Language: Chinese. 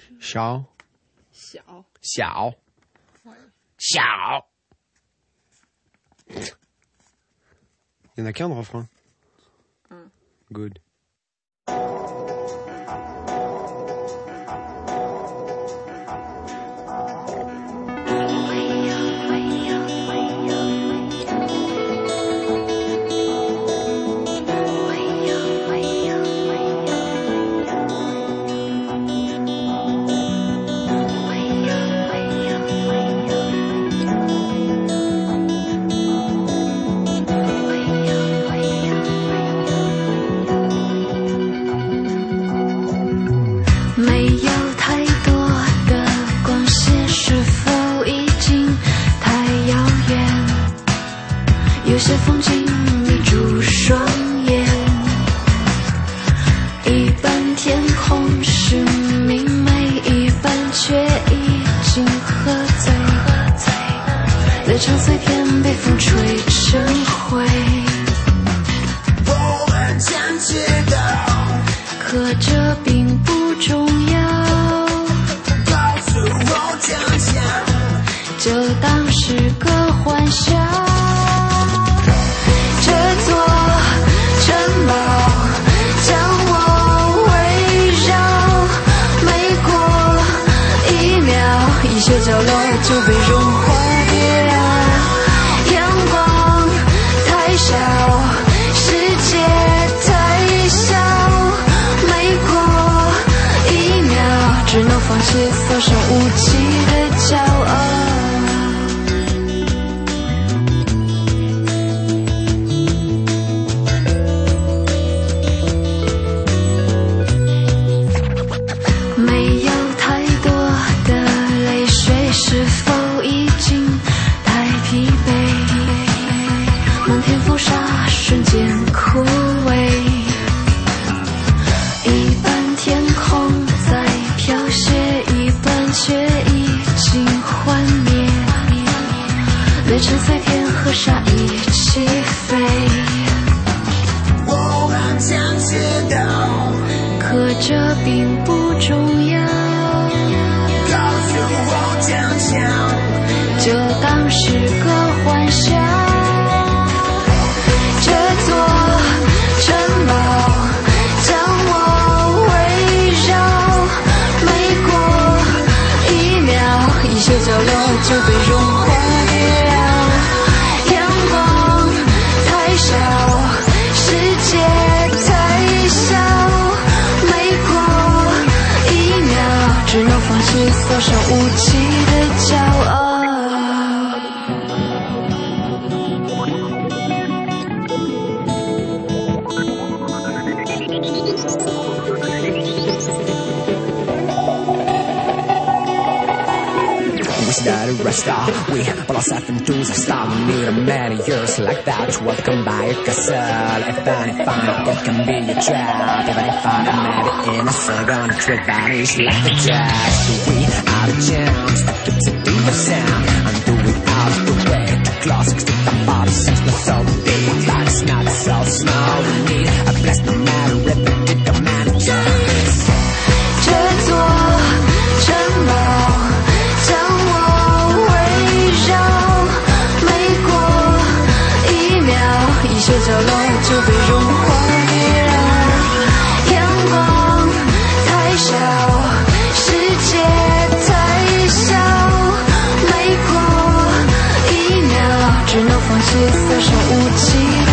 小。Il y en a qu'un de refrain. Good. 有些风景迷住双眼，一半天空是明媚，一半却已经喝醉，在场碎片被风吹成灰。我很想知道，可这并不重要，告诉我真相，就当是个幻想。一些角落就被融化掉，阳光太少，世界太小，每过一秒只能放弃所剩无几的骄傲。是否已经太疲惫？漫天风沙瞬间枯萎，一半天空在飘雪，一半却已经幻灭，裂成碎片和沙一起飞。我很想知道，可这并不重要，告诉我真相，就当是个幻想。这座城堡将我围绕，每过一秒，一些角落就被融化掉。阳光太少，世界太小，每过一秒只能放弃所剩无几的骄傲。 The rest are we but ourselves into the star. We need a many years like that to welcome by a castle. If I find it can be a trap, even if I maybe in a second it will vanish like a drag. So we are the chance to keep sitting the sound and do it out of the way. Too close cause it's the body seems not so big, but it's not so small. We need a blast no matter if we did the managers. 这座城堡将我围绕，每过一秒，一些角落就被融化掉。阳光太少，世界太小，每过一秒只能放弃所剩无几。